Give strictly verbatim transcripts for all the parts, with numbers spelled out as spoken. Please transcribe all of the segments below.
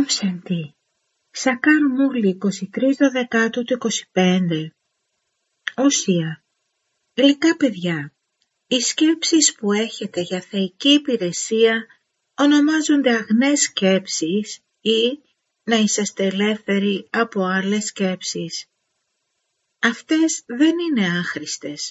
Ομ Σαντι. Σακάρ Μούρλη εικοστή τρίτη Δεκάτου του είκοσι πέντε. Οσία. Γλυκά παιδιά, οι σκέψεις που έχετε για θεϊκή υπηρεσία ονομάζονται αγνές σκέψεις ή να είσαστε ελεύθεροι από άλλες σκέψεις. Αυτές δεν είναι άχρηστες.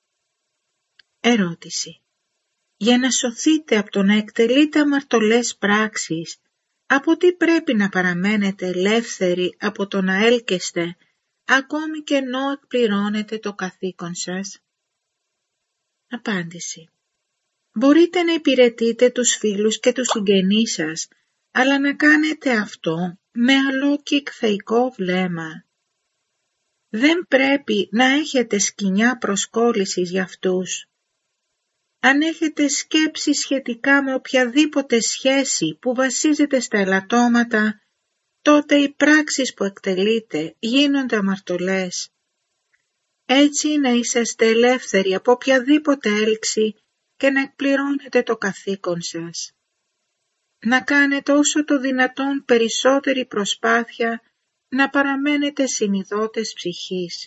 Ερώτηση. Για να σωθείτε από το να εκτελείτε αμαρτωλές πράξεις, από τι πρέπει να παραμένετε ελεύθεροι από το να έλκεστε, ακόμη και ενώ εκπληρώνετε το καθήκον σας? Απάντηση. Μπορείτε να υπηρετείτε τους φίλους και τους συγγενείς σας, αλλά να κάνετε αυτό με αλόκικ θεϊκό βλέμμα. Δεν πρέπει να έχετε σκοινιά προσκόλλησης για αυτούς. Αν έχετε σκέψεις σχετικά με οποιαδήποτε σχέση που βασίζεται στα ελαττώματα, τότε οι πράξεις που εκτελείτε γίνονται αμαρτωλές. Έτσι να είσαστε ελεύθεροι από οποιαδήποτε έλξη και να εκπληρώνετε το καθήκον σας. Να κάνετε όσο το δυνατόν περισσότερη προσπάθεια να παραμένετε συνειδότες ψυχής.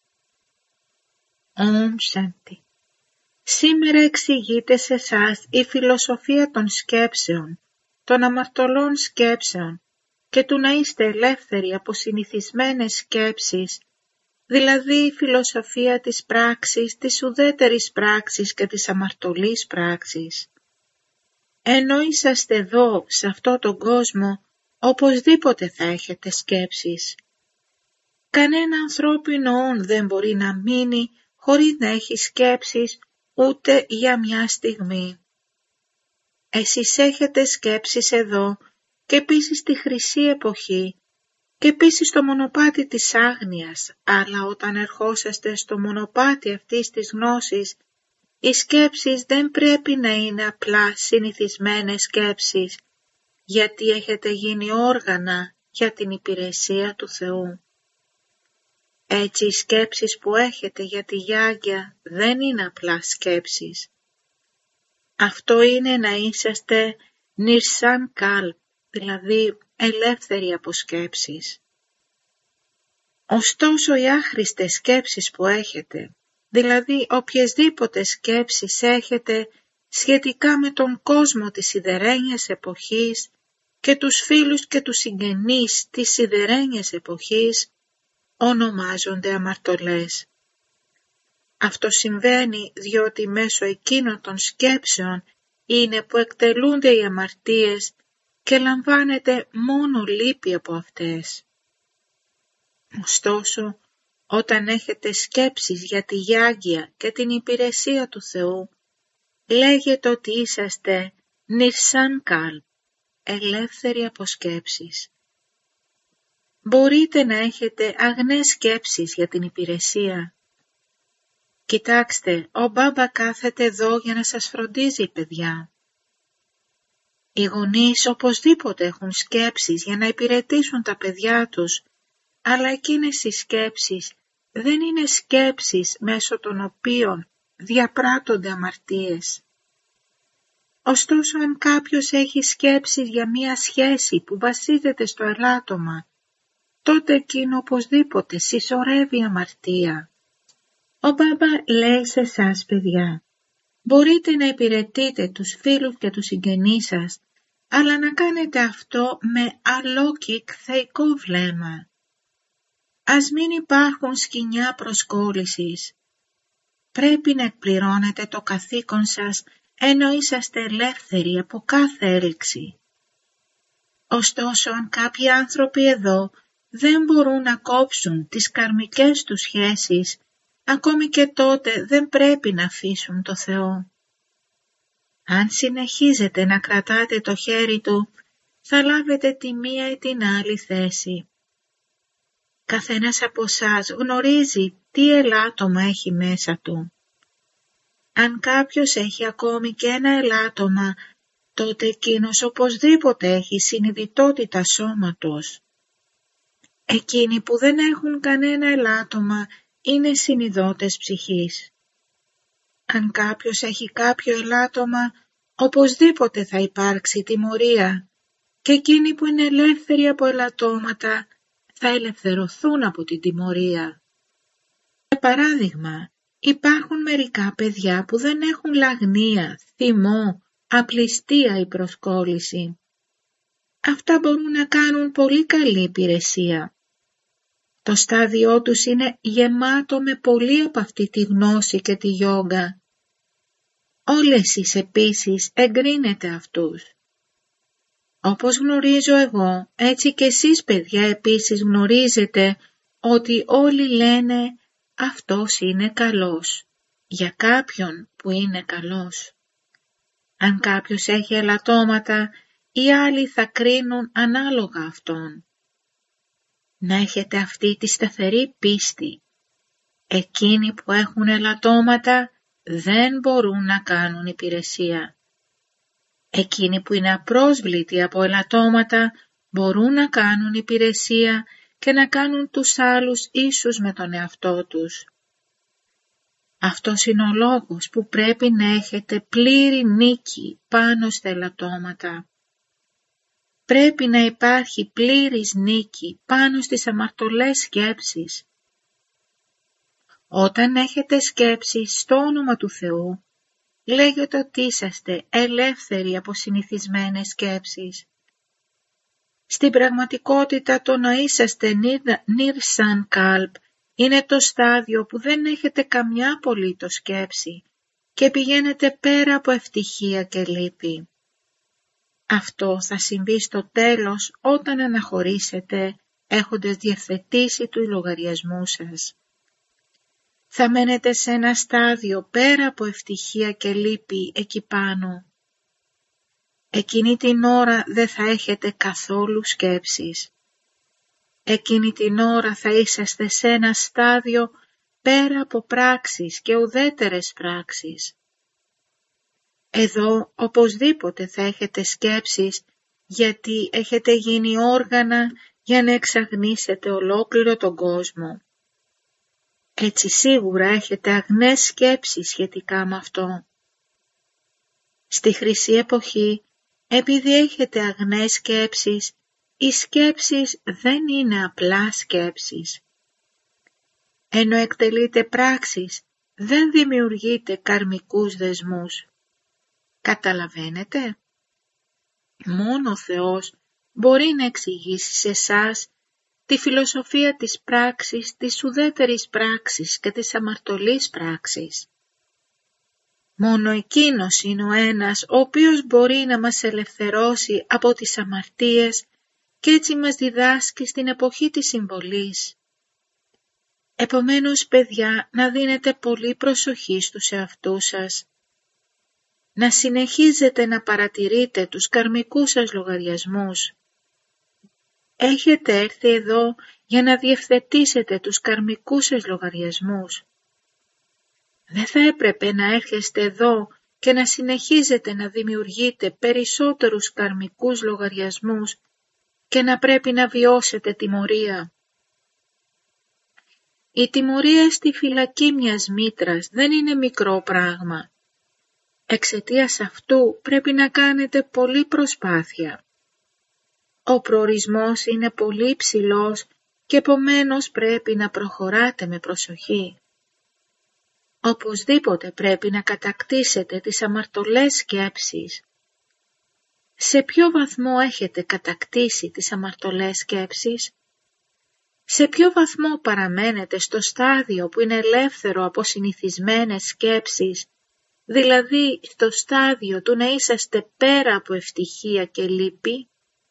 Ομ Σαντι. Σήμερα εξηγείται σε εσάς η φιλοσοφία των σκέψεων, των αμαρτωλών σκέψεων και του να είστε ελεύθεροι από συνηθισμένες σκέψεις, δηλαδή η φιλοσοφία της πράξης, της ουδέτερης πράξης και της αμαρτωλής πράξης. Ενώ είσαστε εδώ, σε αυτό τον κόσμο, οπωσδήποτε θα έχετε σκέψεις. Κανένα ανθρώπινο όν δεν μπορεί να μείνει χωρίς να έχει σκέψεις ούτε για μια στιγμή. Εσείς έχετε σκέψεις εδώ και επίσης στη χρυσή εποχή και επίσης στο μονοπάτι της άγνοιας, αλλά όταν ερχόσαστε στο μονοπάτι αυτής της γνώσης, οι σκέψεις δεν πρέπει να είναι απλά συνηθισμένες σκέψεις, γιατί έχετε γίνει όργανα για την υπηρεσία του Θεού. Έτσι οι σκέψεις που έχετε για τη Γιάγια δεν είναι απλά σκέψεις. Αυτό είναι να είσαστε νιρσάν καλπ, δηλαδή ελεύθεροι από σκέψεις. Ωστόσο οι άχρηστες σκέψεις που έχετε, δηλαδή οποιασδήποτε σκέψεις έχετε σχετικά με τον κόσμο της σιδερένιας εποχής και τους φίλους και τους συγγενείς της σιδερένιας εποχής, ονομάζονται αμαρτωλές. Αυτό συμβαίνει διότι μέσω εκείνων των σκέψεων είναι που εκτελούνται οι αμαρτίες και λαμβάνεται μόνο λύπη από αυτές. Ωστόσο, όταν έχετε σκέψεις για τη Γιάγια και την υπηρεσία του Θεού, λέγεται ότι είσαστε νιρσάν καλπ, ελεύθεροι από σκέψεις. Μπορείτε να έχετε αγνές σκέψεις για την υπηρεσία. Κοιτάξτε, ο Μπάμπα κάθεται εδώ για να σας φροντίζει, παιδιά. Οι γονείς οπωσδήποτε έχουν σκέψεις για να υπηρετήσουν τα παιδιά τους, αλλά εκείνες οι σκέψεις δεν είναι σκέψεις μέσω των οποίων διαπράττονται αμαρτίες. Ωστόσο, αν κάποιος έχει σκέψεις για μία σχέση που βασίζεται στο ελάττωμα, τότε εκείνο οπωσδήποτε συσσωρεύει αμαρτία. Ο Μπάμπα λέει σε εσάς, παιδιά, μπορείτε να υπηρετείτε τους φίλους και τους συγγενείς σας, αλλά να κάνετε αυτό με αλόκικ θεϊκό βλέμμα. Ας μην υπάρχουν σκοινιά προσκόλλησης. Πρέπει να εκπληρώνετε το καθήκον σας ενώ είσαστε ελεύθεροι από κάθε έλξη. Ωστόσο, αν κάποιοι άνθρωποι εδώ δεν μπορούν να κόψουν τις καρμικές τους σχέσεις, ακόμη και τότε δεν πρέπει να αφήσουν το Θεό. Αν συνεχίζετε να κρατάτε το χέρι Του, θα λάβετε τη μία ή την άλλη θέση. Καθένας από εσάς γνωρίζει τι ελάττωμα έχει μέσα του. Αν κάποιος έχει ακόμη και ένα ελάττωμα, τότε εκείνος οπωσδήποτε έχει συνειδητότητα σώματος. Εκείνοι που δεν έχουν κανένα ελάττωμα είναι συνειδότες ψυχής. Αν κάποιος έχει κάποιο ελάττωμα, οπωσδήποτε θα υπάρξει τιμωρία, και εκείνοι που είναι ελεύθεροι από ελαττώματα θα ελευθερωθούν από την τιμωρία. Για παράδειγμα, υπάρχουν μερικά παιδιά που δεν έχουν λαγνία, θυμό, απληστία ή προσκόλληση. Αυτά μπορούν να κάνουν πολύ καλή υπηρεσία. Το στάδιό τους είναι γεμάτο με πολύ από αυτή τη γνώση και τη γιόγκα. Όλες εσείς επίσης εγκρίνετε αυτούς. Όπως γνωρίζω εγώ, έτσι και εσείς παιδιά επίσης γνωρίζετε ότι όλοι λένε αυτός είναι καλός, για κάποιον που είναι καλός. Αν κάποιος έχει ελαττώματα, οι άλλοι θα κρίνουν ανάλογα αυτόν. Να έχετε αυτή τη σταθερή πίστη. Εκείνοι που έχουν ελαττώματα δεν μπορούν να κάνουν υπηρεσία. Εκείνοι που είναι απρόσβλητοι από ελαττώματα μπορούν να κάνουν υπηρεσία και να κάνουν τους άλλους ίσους με τον εαυτό τους. Αυτός είναι ο λόγος που πρέπει να έχετε πλήρη νίκη πάνω στα ελαττώματα. Πρέπει να υπάρχει πλήρης νίκη πάνω στις αμαρτωλές σκέψεις. Όταν έχετε σκέψεις στο όνομα του Θεού, λέγεται ότι είσαστε ελεύθεροι από συνηθισμένες σκέψεις. Στην πραγματικότητα το να είσαστε νιρσαν καλπ είναι το στάδιο που δεν έχετε καμιά απολύτως σκέψη και πηγαίνετε πέρα από ευτυχία και λύπη. Αυτό θα συμβεί στο τέλος όταν αναχωρήσετε έχοντας διευθετήσει τους λογαριασμούς σας. Θα μένετε σε ένα στάδιο πέρα από ευτυχία και λύπη εκεί πάνω. Εκείνη την ώρα δεν θα έχετε καθόλου σκέψεις. Εκείνη την ώρα θα είσαστε σε ένα στάδιο πέρα από πράξεις και ουδέτερες πράξεις. Εδώ οπωσδήποτε θα έχετε σκέψεις γιατί έχετε γίνει όργανα για να εξαγνίσετε ολόκληρο τον κόσμο. Έτσι σίγουρα έχετε αγνές σκέψεις σχετικά με αυτό. Στη χρυσή εποχή, επειδή έχετε αγνές σκέψεις, οι σκέψεις δεν είναι απλά σκέψεις. Ενώ εκτελείτε πράξεις, δεν δημιουργείτε καρμικούς δεσμούς. Καταλαβαίνετε? Μόνο ο Θεός μπορεί να εξηγήσει σε εσάς τη φιλοσοφία της πράξης, της ουδέτερης πράξης και της αμαρτωλής πράξης. Μόνο Εκείνος είναι ο ένας ο οποίος μπορεί να μας ελευθερώσει από τις αμαρτίες και έτσι μας διδάσκει στην εποχή της συμβολής. Επομένως, παιδιά, να δίνετε πολύ προσοχή στους εαυτούς σας. Να συνεχίζετε να παρατηρείτε τους καρμικούς σας λογαριασμούς. Έχετε έρθει εδώ για να διευθετήσετε τους καρμικούς σας λογαριασμούς. Δεν θα έπρεπε να έρχεστε εδώ και να συνεχίζετε να δημιουργείτε περισσότερους καρμικούς λογαριασμούς και να πρέπει να βιώσετε τιμωρία. Η τιμωρία στη φυλακή μιας μήτρας δεν είναι μικρό πράγμα. Εξαιτίας αυτού πρέπει να κάνετε πολλή προσπάθεια. Ο προορισμός είναι πολύ υψηλός και επομένως πρέπει να προχωράτε με προσοχή. Οπωσδήποτε πρέπει να κατακτήσετε τις αμαρτωλές σκέψεις. Σε ποιο βαθμό έχετε κατακτήσει τις αμαρτωλές σκέψεις? Σε ποιο βαθμό παραμένετε στο στάδιο που είναι ελεύθερο από συνηθισμένες σκέψεις, δηλαδή στο στάδιο του να είσαστε πέρα από ευτυχία και λύπη?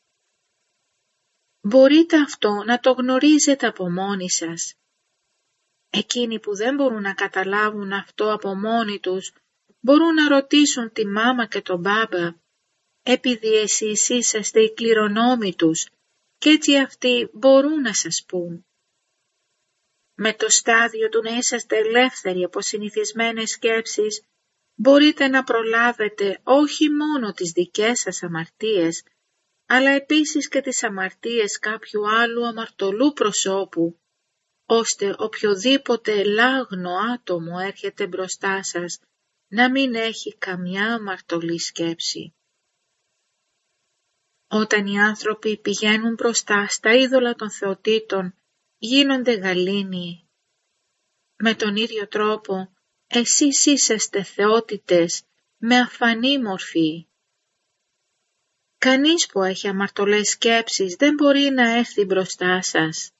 Μπορείτε αυτό να το γνωρίζετε από μόνοι σας. Εκείνοι που δεν μπορούν να καταλάβουν αυτό από μόνοι τους, μπορούν να ρωτήσουν τη μάμα και τον μπάμπα, επειδή εσείς είσαστε οι κληρονόμοι τους και έτσι αυτοί μπορούν να σας πούν. Με το στάδιο του να είσαστε ελεύθεροι από συνηθισμένες σκέψεις, μπορείτε να προλάβετε όχι μόνο τις δικές σας αμαρτίες, αλλά επίσης και τις αμαρτίες κάποιου άλλου αμαρτωλού προσώπου, ώστε οποιοδήποτε ελάγνο άτομο έρχεται μπροστά σας να μην έχει καμιά αμαρτωλή σκέψη. Όταν οι άνθρωποι πηγαίνουν μπροστά στα είδωλα των θεοτήτων, γίνονται γαλήνιοι. Με τον ίδιο τρόπο, εσείς είσαστε θεότητες με αφανή μορφή. Κανείς που έχει αμαρτωλές σκέψεις δεν μπορεί να έρθει μπροστά σας.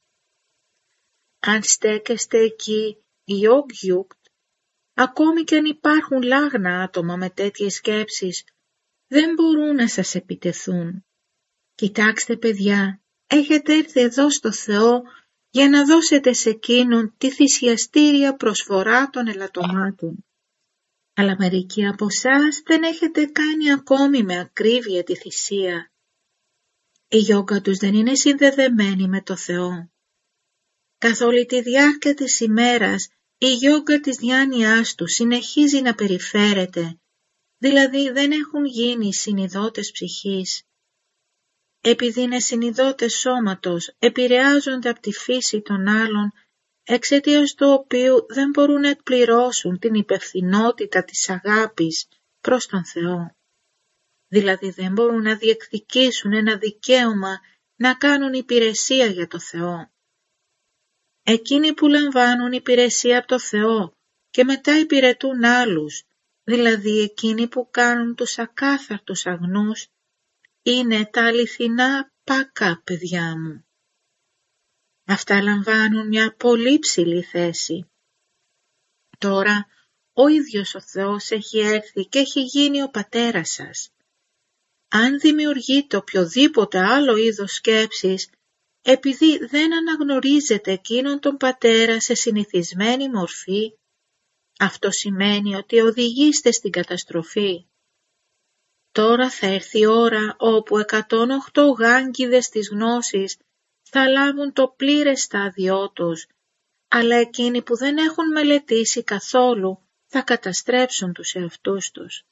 Αν στέκεστε εκεί γιογ-γιουκτ, ακόμη και αν υπάρχουν λάγνα άτομα με τέτοιες σκέψεις, δεν μπορούν να σας επιτεθούν. Κοιτάξτε παιδιά, έχετε έρθει εδώ στο Θεό για να δώσετε σε εκείνον τη θυσιαστήρια προσφορά των ελαττωμάτων. Αλλά μερικοί από εσάς δεν έχετε κάνει ακόμη με ακρίβεια τη θυσία. Η γιόγκα τους δεν είναι συνδεδεμένη με το Θεό. Καθ' όλη τη διάρκεια της ημέρας, η γιόγκα της διάνοιάς του συνεχίζει να περιφέρεται, δηλαδή δεν έχουν γίνει συνειδότες ψυχής. Επειδή είναι συνειδότες σώματος, επηρεάζονται από τη φύση των άλλων, εξαιτίας του οποίου δεν μπορούν να εκπληρώσουν την υπευθυνότητα της αγάπης προς τον Θεό. Δηλαδή δεν μπορούν να διεκδικήσουν ένα δικαίωμα να κάνουν υπηρεσία για το Θεό. Εκείνοι που λαμβάνουν υπηρεσία από το Θεό και μετά υπηρετούν άλλους, δηλαδή εκείνοι που κάνουν τους ακάθαρτους αγνούς, είναι τα αληθινά πάκα παιδιά μου. Αυτά λαμβάνουν μια πολύ ψηλή θέση. Τώρα ο ίδιος ο Θεός έχει έρθει και έχει γίνει ο πατέρας σας. Αν δημιουργείτε οποιοδήποτε άλλο είδος σκέψης, επειδή δεν αναγνωρίζετε εκείνον τον πατέρα σε συνηθισμένη μορφή, αυτό σημαίνει ότι οδηγείστε στην καταστροφή. Τώρα θα έρθει η ώρα όπου εκατόν οκτώ γάγκηδες της γνώσης θα λάβουν το πλήρες στάδιό τους, αλλά εκείνοι που δεν έχουν μελετήσει καθόλου θα καταστρέψουν τους εαυτούς τους.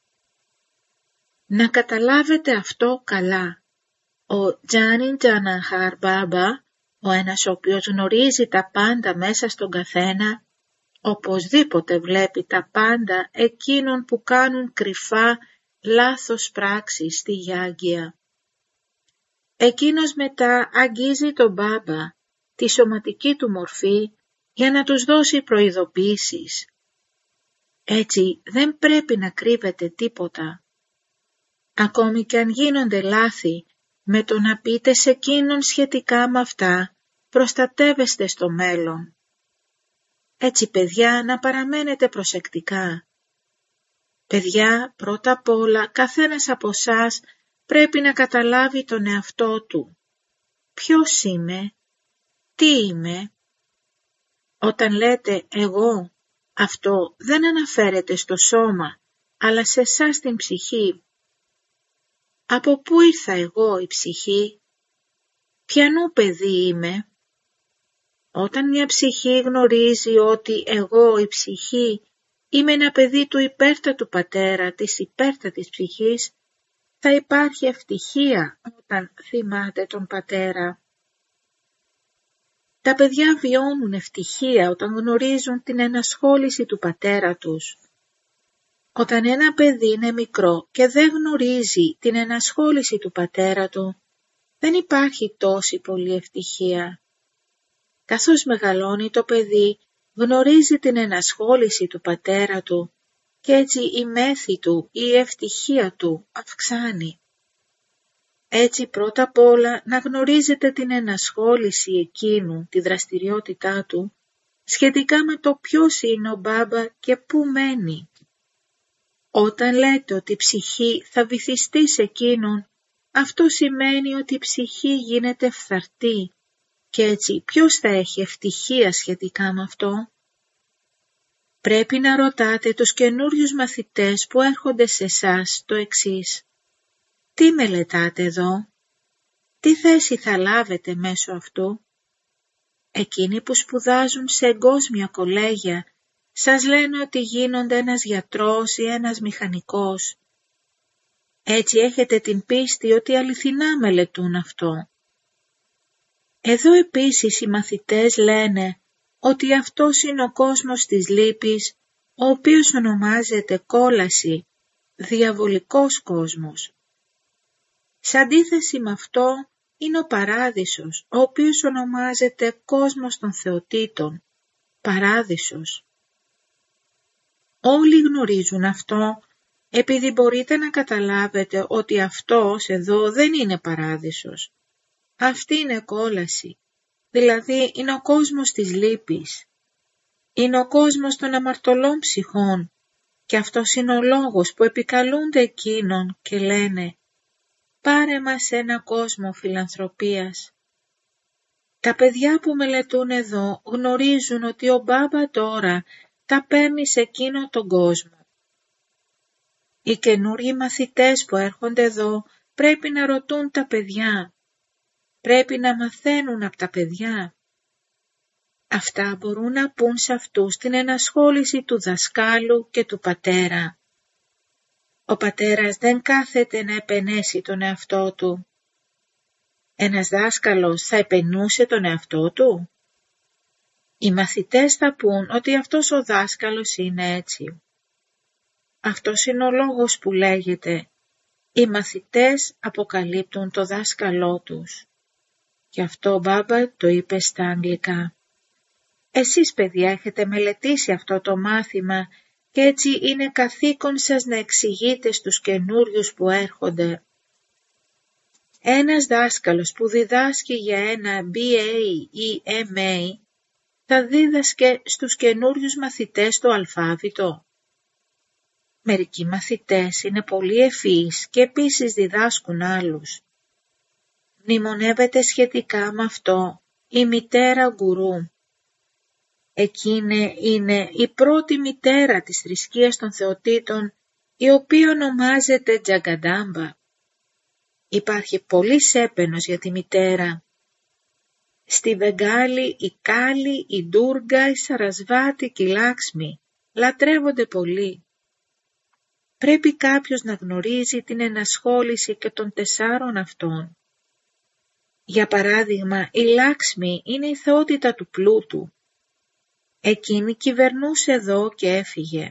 Να καταλάβετε αυτό καλά. Ο Τζάνιν Τζαναχάρ Μπάμπα, ο ένας ο οποίος γνωρίζει τα πάντα μέσα στον καθένα, οπωσδήποτε βλέπει τα πάντα εκείνων που κάνουν κρυφά λάθος πράξεις στη γιάγκια. Εκείνος μετά αγγίζει τον Μπάμπα, τη σωματική του μορφή, για να τους δώσει προειδοποιήσεις. Έτσι δεν πρέπει να κρύβετε τίποτα. Ακόμη και αν γίνονται λάθη, με το να πείτε σε εκείνον σχετικά με αυτά, προστατεύεστε στο μέλλον. Έτσι παιδιά, να παραμένετε προσεκτικά. Παιδιά, πρώτα απ' όλα, καθένας από εσάς πρέπει να καταλάβει τον εαυτό του. Ποιος είμαι, τι είμαι. Όταν λέτε εγώ, αυτό δεν αναφέρεται στο σώμα, αλλά σε εσάς την ψυχή. Από πού ήρθα εγώ η ψυχή, ποιανού παιδί είμαι. Όταν μια ψυχή γνωρίζει ότι εγώ η ψυχή είμαι ένα παιδί του υπέρτατου πατέρα, της υπέρτατης ψυχής, θα υπάρχει ευτυχία όταν θυμάται τον πατέρα. Τα παιδιά βιώνουν ευτυχία όταν γνωρίζουν την ενασχόληση του πατέρα τους. Όταν ένα παιδί είναι μικρό και δεν γνωρίζει την ενασχόληση του πατέρα του, δεν υπάρχει τόση πολύ ευτυχία. Καθώς μεγαλώνει το παιδί, γνωρίζει την ενασχόληση του πατέρα του και έτσι η μέθη του, η ευτυχία του αυξάνει. Έτσι πρώτα απ' όλα να γνωρίζετε την ενασχόληση εκείνου, τη δραστηριότητά του, σχετικά με το ποιος είναι ο Μπάμπα και πού μένει. Όταν λέτε ότι η ψυχή θα βυθιστεί σε εκείνον, αυτό σημαίνει ότι η ψυχή γίνεται φθαρτή και έτσι ποιος θα έχει ευτυχία σχετικά με αυτό. Πρέπει να ρωτάτε τους καινούριους μαθητές που έρχονται σε εσάς το εξής. Τι μελετάτε εδώ, τι θέση θα λάβετε μέσω αυτού. Εκείνοι που σπουδάζουν σε εγκόσμια κολέγια σας λένε ότι γίνονται ένας γιατρός ή ένας μηχανικός. Έτσι έχετε την πίστη ότι αληθινά μελετούν αυτό. Εδώ επίσης οι μαθητές λένε ότι αυτός είναι ο κόσμος της λύπης, ο οποίος ονομάζεται κόλαση, διαβολικός κόσμος. Σε αντίθεση με αυτό είναι ο παράδεισος, ο οποίος ονομάζεται κόσμος των θεοτήτων, παράδεισος. Όλοι γνωρίζουν αυτό, επειδή μπορείτε να καταλάβετε ότι αυτός εδώ δεν είναι παράδεισος. Αυτή είναι κόλαση, δηλαδή είναι ο κόσμος της λύπης. Είναι ο κόσμος των αμαρτωλών ψυχών και αυτός είναι ο λόγος που επικαλούνται εκείνον και λένε «Πάρε μας ένα κόσμο φιλανθρωπίας». Τα παιδιά που μελετούν εδώ γνωρίζουν ότι ο Μπάμπα τώρα τα παίρνει σε εκείνο τον κόσμο. Οι καινούργοι μαθητές που έρχονται εδώ πρέπει να ρωτούν τα παιδιά. Πρέπει να μαθαίνουν από τα παιδιά. Αυτά μπορούν να πούν σε αυτούς την ενασχόληση του δασκάλου και του πατέρα. Ο πατέρας δεν κάθεται να επενέσει τον εαυτό του. Ένας δάσκαλος θα επενούσε τον εαυτό του. Οι μαθητές θα πούν ότι αυτός ο δάσκαλος είναι έτσι. Αυτός είναι ο λόγος που λέγεται «Οι μαθητές αποκαλύπτουν το δάσκαλό τους». Γι' αυτό ο Μπάμπα το είπε στα αγγλικά. Εσείς παιδιά έχετε μελετήσει αυτό το μάθημα και έτσι είναι καθήκον σας να εξηγείτε στους καινούριους που έρχονται. Ένας δάσκαλος που διδάσκει για ένα μπι έι ή εμ έι θα δίδασκε στους καινούριους μαθητές το αλφάβητο. Μερικοί μαθητές είναι πολύ ευφυείς και επίσης διδάσκουν άλλους. Μνημονεύεται σχετικά με αυτό η μητέρα γκουρού. Εκείνη είναι η πρώτη μητέρα της θρησκείας των θεοτήτων, η οποία ονομάζεται Τζαγκαντάμπα. Υπάρχει πολύς έπαινος για τη μητέρα. Στη Βεγγάλη η Κάλι, η Ντούργα, η Σαρασβάτη και η Λάξμη λατρεύονται πολύ. Πρέπει κάποιος να γνωρίζει την ενασχόληση και των τεσσάρων αυτών. Για παράδειγμα, η Λάξμη είναι η θεότητα του πλούτου. Εκείνη κυβερνούσε εδώ και έφυγε.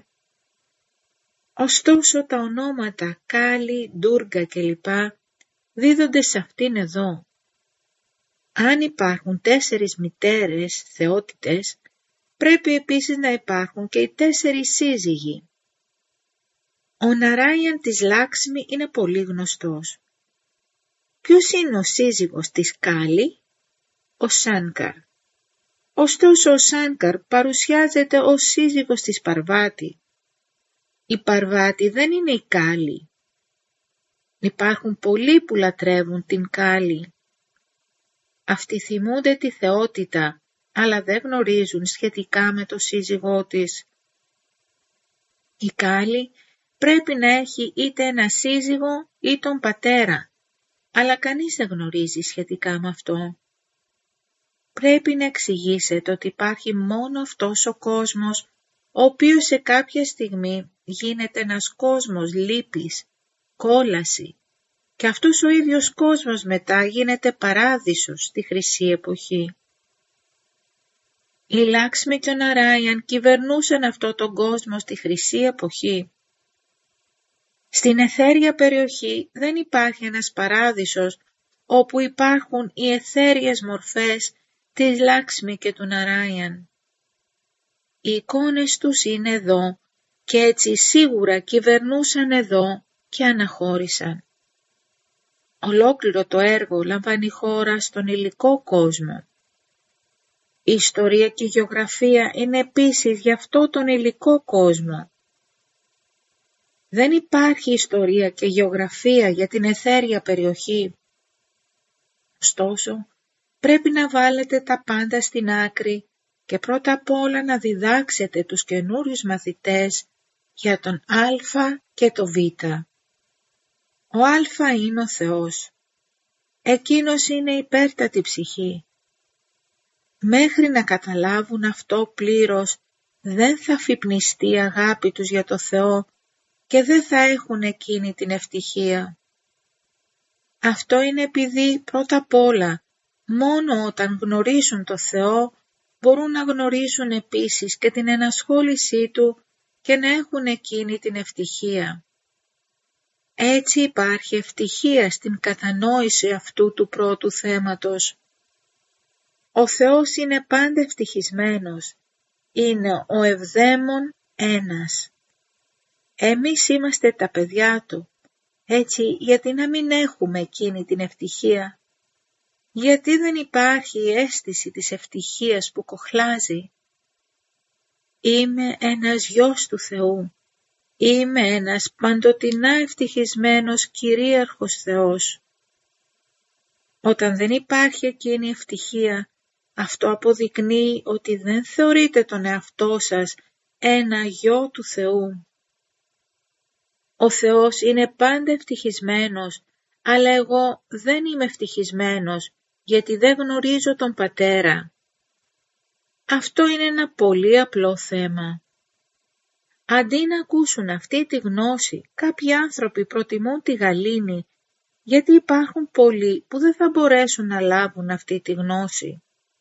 Ωστόσο τα ονόματα Κάλι, Ντούργα κλπ. Δίδονται σε αυτήν εδώ. Αν υπάρχουν τέσσερις μητέρες, θεότητες, πρέπει επίσης να υπάρχουν και οι τέσσερις σύζυγοι. Ο Ναράιαν της Λάξμη είναι πολύ γνωστός. Ποιος είναι ο σύζυγος της Κάλι? Ο Σάνκαρ. Ωστόσο ο Σάνκαρ παρουσιάζεται ως σύζυγος της Παρβάτη. Η Παρβάτη δεν είναι η Κάλι. Υπάρχουν πολλοί που λατρεύουν την Κάλι. Αυτοί θυμούνται τη θεότητα, αλλά δεν γνωρίζουν σχετικά με το σύζυγό της. Η Κάλι πρέπει να έχει είτε ένα σύζυγο ή τον πατέρα, αλλά κανείς δεν γνωρίζει σχετικά με αυτό. Πρέπει να εξηγήσετε ότι υπάρχει μόνο αυτός ο κόσμος, ο οποίος σε κάποια στιγμή γίνεται ένας κόσμος λύπης, κόλαση, και αυτός ο ίδιος κόσμος μετά γίνεται παράδεισος στη χρυσή εποχή. Η Λάξμη και ο Ναράιαν κυβερνούσαν αυτό τον κόσμο στη χρυσή εποχή. Στην αιθέρια περιοχή δεν υπάρχει ένας παράδεισος όπου υπάρχουν οι αιθέριες μορφές της Λάξμη και του Ναράιαν. Οι εικόνες τους είναι εδώ και έτσι σίγουρα κυβερνούσαν εδώ και αναχώρησαν. Ολόκληρο το έργο λαμβάνει χώρα στον υλικό κόσμο. Η ιστορία και η γεωγραφία είναι επίσης για αυτό τον υλικό κόσμο. Δεν υπάρχει ιστορία και γεωγραφία για την αιθέρια περιοχή. Ωστόσο, πρέπει να βάλετε τα πάντα στην άκρη και πρώτα απ' όλα να διδάξετε τους καινούριους μαθητές για τον Α και το Β. Ο Α είναι ο Θεός. Εκείνος είναι υπέρτατη ψυχή. Μέχρι να καταλάβουν αυτό πλήρως, δεν θα αφυπνιστεί η αγάπη τους για το Θεό και δεν θα έχουν εκείνη την ευτυχία. Αυτό είναι επειδή πρώτα απ' όλα, μόνο όταν γνωρίζουν το Θεό, μπορούν να γνωρίσουν επίσης και την ενασχόλησή Του και να έχουν εκείνη την ευτυχία. Έτσι υπάρχει ευτυχία στην κατανόηση αυτού του πρώτου θέματος. Ο Θεός είναι πάντα ευτυχισμένος. Είναι ο ευδαίμων ένας. Εμείς είμαστε τα παιδιά Του. Έτσι γιατί να μην έχουμε εκείνη την ευτυχία? Γιατί δεν υπάρχει η αίσθηση της ευτυχίας που κοχλάζει? Είμαι ένας γιος του Θεού. Είμαι ένας παντοτινά ευτυχισμένος κυρίαρχος Θεός. Όταν δεν υπάρχει εκείνη η ευτυχία, αυτό αποδεικνύει ότι δεν θεωρείτε τον εαυτό σας ένα γιο του Θεού. Ο Θεός είναι πάντα ευτυχισμένος, αλλά εγώ δεν είμαι ευτυχισμένος γιατί δεν γνωρίζω τον Πατέρα. Αυτό είναι ένα πολύ απλό θέμα. Αντί να ακούσουν αυτή τη γνώση, κάποιοι άνθρωποι προτιμούν τη γαλήνη, γιατί υπάρχουν πολλοί που δεν θα μπορέσουν να λάβουν αυτή τη γνώση.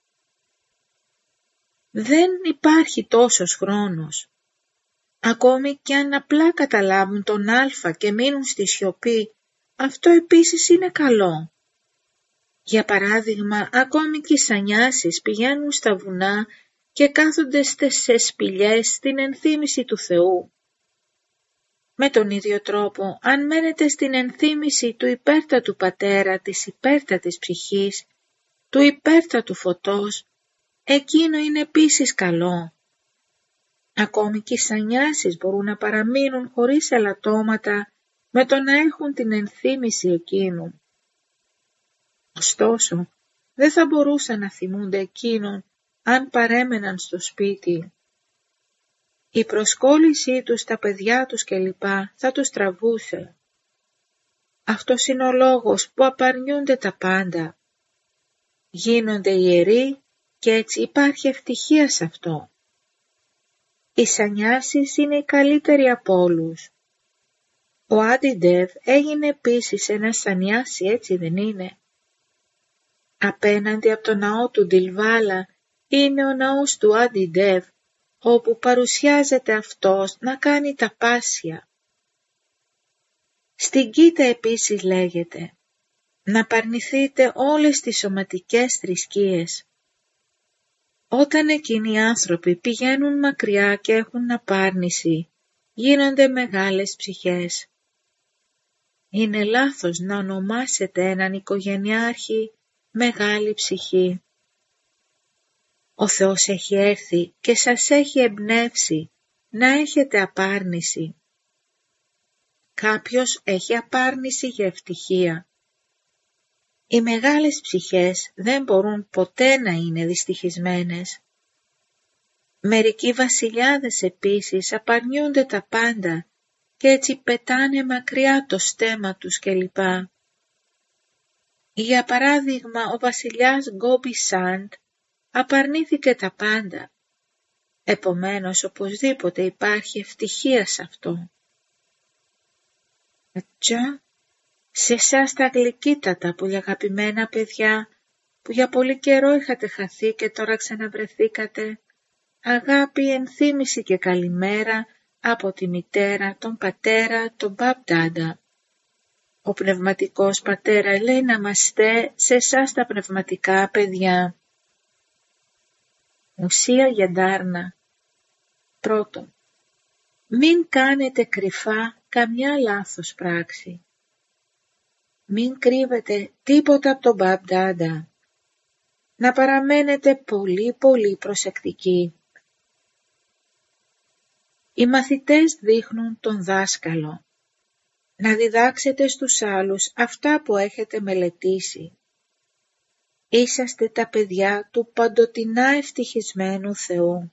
Δεν υπάρχει τόσος χρόνος. Ακόμη και αν απλά καταλάβουν τον Α και μείνουν στη σιωπή, αυτό επίσης είναι καλό. Για παράδειγμα, ακόμη και οι σανιάσεις πηγαίνουν στα βουνά και κάθονται σε σπηλιές στην ενθύμηση του Θεού. Με τον ίδιο τρόπο, αν μένετε στην ενθύμηση του υπέρτατου Πατέρα της υπέρτατης ψυχής, του υπέρτατου φωτός, εκείνο είναι επίσης καλό. Ακόμη και οι σανιάσεις μπορούν να παραμείνουν χωρίς ελαττώματα με το να έχουν την ενθύμηση εκείνου. Ωστόσο, δεν θα μπορούσαν να θυμούνται εκείνον αν παρέμεναν στο σπίτι. Η προσκόλλησή τους στα παιδιά τους κλπ. Θα τους τραβούσε. Αυτός είναι ο λόγος που απαρνιούνται τα πάντα. Γίνονται ιεροί και έτσι υπάρχει ευτυχία σε αυτό. Οι σανιάσεις είναι οι καλύτεροι από όλους. Ο Άντιντεβ έγινε επίσης ένας σανιάση, έτσι δεν είναι? Απέναντι από το ναό του Ντιλβάλα είναι ο ναός του Άντιντεβ, όπου παρουσιάζεται αυτός να κάνει τα πάσια. Στην Γκίτα επίσης λέγεται να παρνηθείτε όλες τις σωματικές θρησκείες. Όταν εκείνοι οι άνθρωποι πηγαίνουν μακριά και έχουν απάρνηση, γίνονται μεγάλες ψυχές. Είναι λάθος να ονομάσετε έναν οικογενειάρχη μεγάλη ψυχή. Ο Θεός έχει έρθει και σας έχει εμπνεύσει να έχετε απάρνηση. Κάποιος έχει απάρνηση για ευτυχία. Οι μεγάλες ψυχές δεν μπορούν ποτέ να είναι δυστυχισμένες. Μερικοί βασιλιάδες επίσης απαρνιούνται τα πάντα και έτσι πετάνε μακριά το στέμμα τους κλπ. Για παράδειγμα, ο βασιλιάς Γκόμπι Σαντ απαρνήθηκε τα πάντα. Επομένως, οπωσδήποτε υπάρχει ευτυχία σε αυτό. Ατζά, σε εσάς τα γλυκύτατα, πολύ αγαπημένα παιδιά, που για πολύ καιρό είχατε χαθεί και τώρα ξαναβρεθήκατε, αγάπη, ενθύμηση και καλημέρα από τη μητέρα, τον πατέρα, τον Μπαπ-Ντάντα. Ο πνευματικός πατέρα λέει να μαστέ σε εσάς τα πνευματικά παιδιά. Ουσία για ντάρνα. Πρώτον, μην κάνετε κρυφά καμιά λάθος πράξη. Μην κρύβετε τίποτα από τον Μπαπ-Ντάντα. Να παραμένετε πολύ πολύ προσεκτικοί. Οι μαθητές δείχνουν τον δάσκαλο. Να διδάξετε στους άλλους αυτά που έχετε μελετήσει. Είσαστε τα παιδιά του παντοτινά ευτυχισμένου Θεού.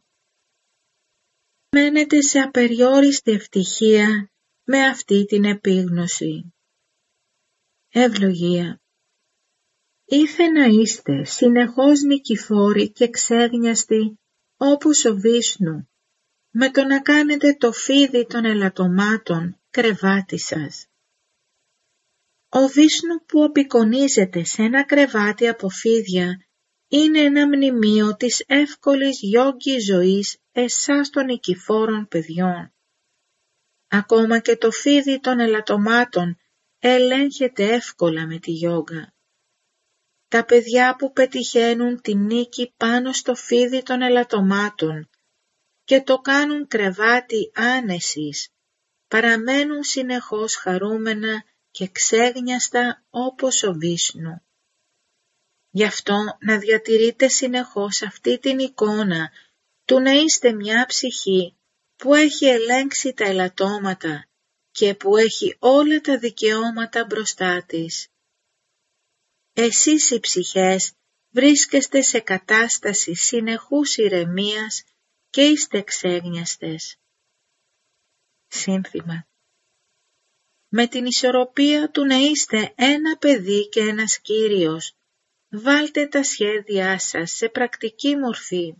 Μένετε σε απεριόριστη ευτυχία με αυτή την επίγνωση. Ευλογία. Ήθε να είστε συνεχώς νικηφόροι και ξέγνιαστοι όπως ο Βίσνου, με το να κάνετε το φίδι των ελαττωμάτων κρεβάτι σας. Ο Βίσνου που απεικονίζεται σε ένα κρεβάτι από φίδια είναι ένα μνημείο της εύκολης γιόγκης ζωής εσάς των νικηφόρων παιδιών. Ακόμα και το φίδι των ελαττωμάτων ελέγχεται εύκολα με τη γιόγκα. Τα παιδιά που πετυχαίνουν τη νίκη πάνω στο φίδι των ελαττωμάτων και το κάνουν κρεβάτι άνεσης, παραμένουν συνεχώς χαρούμενα και ξέγνιαστα όπως ο Βίσνου. Γι' αυτό να διατηρείτε συνεχώς αυτή την εικόνα του να είστε μια ψυχή που έχει ελέγξει τα ελαττώματα και που έχει όλα τα δικαιώματα μπροστά της. Εσείς οι ψυχές βρίσκεστε σε κατάσταση συνεχούς ηρεμίας και είστε ξέγνιαστες. Σύνθημα. Με την ισορροπία του να είστε ένα παιδί και ένας Κύριος, βάλτε τα σχέδιά σας σε πρακτική μορφή.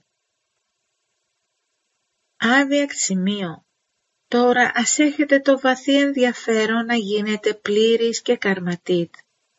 Άβιακτ σημείο. Τώρα ας έχετε το βαθύ ενδιαφέρον να γίνετε πλήρης και καρματίτ.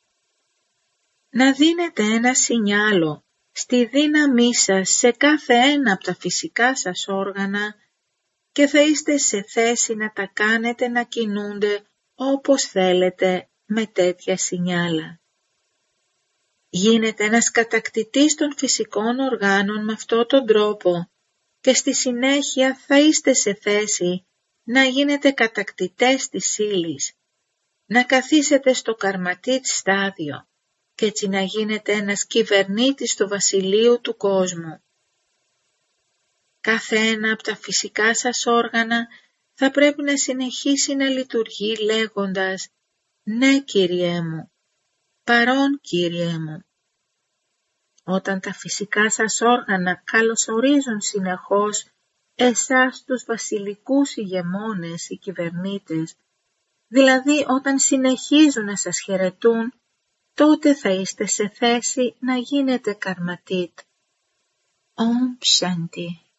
Να δίνετε ένα σινιάλο στη δύναμή σας σε κάθε ένα από τα φυσικά σας όργανα και θα είστε σε θέση να τα κάνετε να κινούνται όπως θέλετε με τέτοια σινιάλα. Γίνετε ένας κατακτητής των φυσικών οργάνων με αυτόν τον τρόπο και στη συνέχεια θα είστε σε θέση να γίνετε κατακτητές της ύλης, να καθίσετε στο καρματίτ στάδιο και έτσι να γίνετε ένας κυβερνήτης του βασιλείου του κόσμου. Κάθε ένα από τα φυσικά σας όργανα θα πρέπει να συνεχίσει να λειτουργεί λέγοντας «Ναι, Κύριέ μου, παρόν Κύριέ μου». Όταν τα φυσικά σας όργανα καλωσορίζουν συνεχώς εσάς τους βασιλικούς ηγεμόνες ή κυβερνήτες, δηλαδή όταν συνεχίζουν να σας χαιρετούν, τότε θα είστε σε θέση να γίνετε καρματίτ. Ομ Σάντι.